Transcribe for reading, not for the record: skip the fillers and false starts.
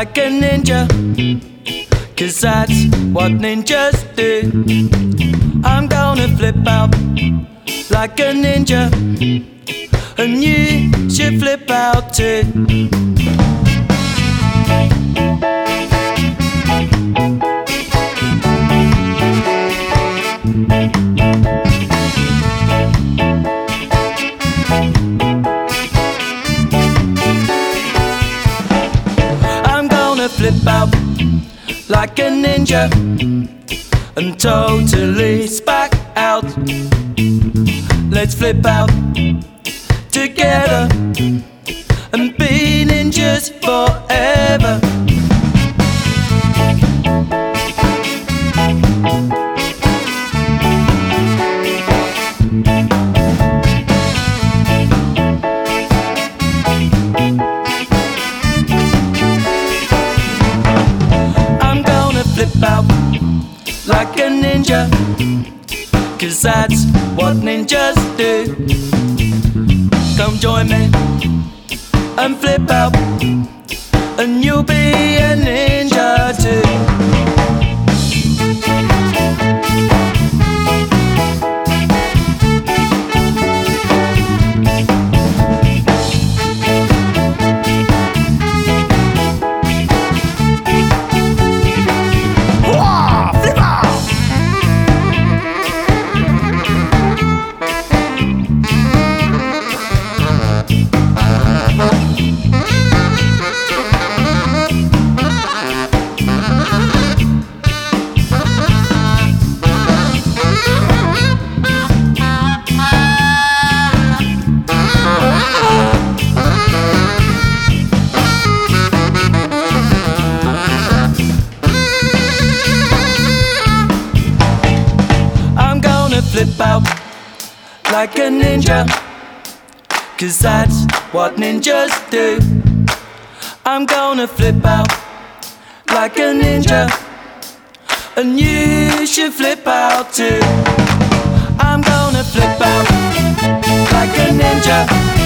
like a ninja, 'cause that's what ninjas do. I'm gonna flip out like a ninja, and you should flip out too. I'm gonna flip out like a ninja and totally spack out. Let's flip out together and be ninjas forever. I'm gonna flip out like a ninja, 'cause that's what ninjas do. Come join me and flip out, and you'll be a ninja too. Flip out like a ninja, 'cause that's what ninjas do. I'm gonna flip out like a ninja, and you should flip out too. I'm gonna flip out like a ninja,